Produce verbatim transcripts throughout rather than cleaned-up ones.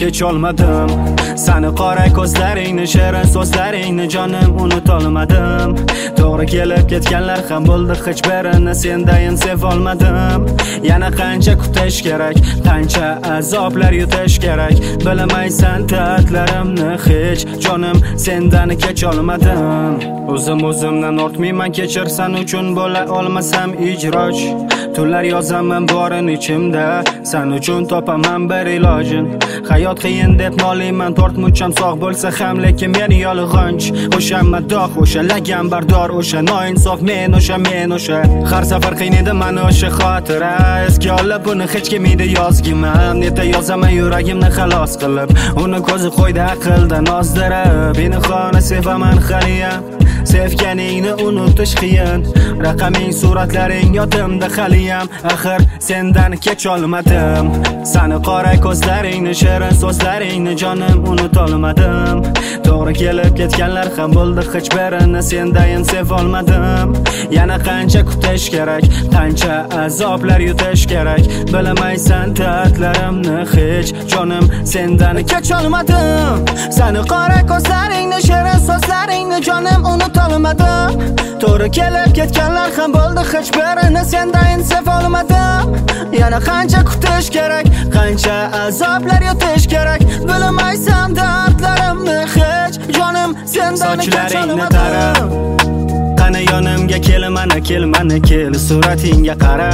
kecholmadim. Sani qora ko'zlaringni, shirin so'zlaringni jonim unutolmadim. To'g'ri kelib ketganlar ham bo'ldi, hech birini sendayin sevolmadim. Yana qancha kutish kerak, qancha azoblar yutish kerak. Bilmaysan ta'tlarimni hech jonim sendan kecholmadim. O'zim o'zimdan ortmayman, kechirsan uchun bo'la olmasam ijroj. Tunlar yozaman borin ichimda, sen uchun topaman bir ilojin. Hayot qiyin deb noliyman, tortmucham sog' bo'lsa ham, lekin men yolg'onch. O'sha madoh, o'sha lagan bardor, o'sha noinsof men, o'sha men, o'sha. Har safar qiynaydi mani o'sha xotira. Eski olib buni hech kim edi yozgiman. Neta yozaman yuragimni xalos qilib, uni ko'zi qo'ydi aqldan ozdirib. Beni sevaman haliyam, sevganingni unutish qiyin. Raqaming, suratlaring yodimda haliyam, axir sendan kecholmadim. Sani qora ko'zlaringni, shirin so'zlaringni jonim unutolmadim. To'g'ri kelib ketganlar ham bo'ldi, hech birini sendayin sevolmadim. Yana qancha kutish kerak, qancha azoblar yutish kerak. Bilmaysan ta'tlarimni hech jonim sendan kecholmadim. Sani qora ko'zlaringni, shirin so'zlaringni jonim unutolmadim. To'g'ri kelib ketganlar ham bo'ldi, hech birini sendayin sevolmadim. Yana qancha kutish kerak, qancha azoblar yutish kerak. Bilmaysan dardlarimni hech jonim sendan kecholmadim. Qani yonimga kel, mana kel, mana kel, suratingga qara.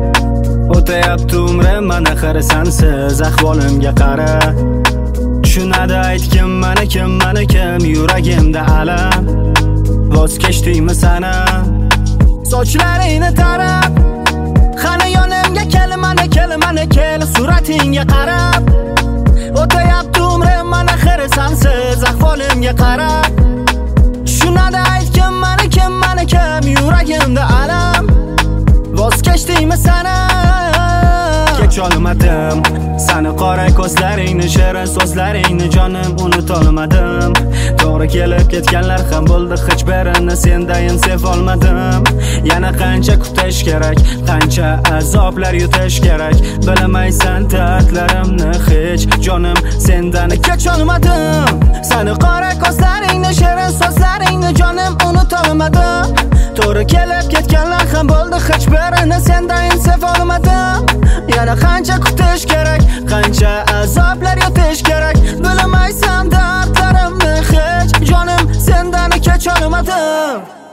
O'tayapti umrim, mana xir sensiz ahvolimga qara. Tushunadi aytkim, mana kim, mana kim, yuragimda alam. Voz kechdingmi sana sochlaringni tarab? Qani yonimga kel, mana kel, mana kel, suratingga qarab. O'tayapti umrim, mana xir sensiz ahvolimga qara. Tushunadi aytkim, mana kim, mana kim, yuragimda alam. Voz kechdingmi sana kecholmadim. Sani qora ko'zlaringni, shirin so'zlaringni jonim unutolmadim. To'g'ri kelib ketganlar ham bo'ldi, hech birini sendayin sevolmadim. Yana qancha kutish kerak, qancha azoblar yutish kerak. Bilmaysan ta'tlarimni hech jonim sendan kecholmadim. Sani qora ko'zlaringni, shirin so'zlaringni jonim unutolmadim. To'g'ri kelib ketganlar ham bo'ldi, hech birini sendayin sevolmadim. Yana qancha kutish kerak, qancha azoblar yutish kerak. Bilmaysan dardlarimni hech jonim sendan kecholmadim.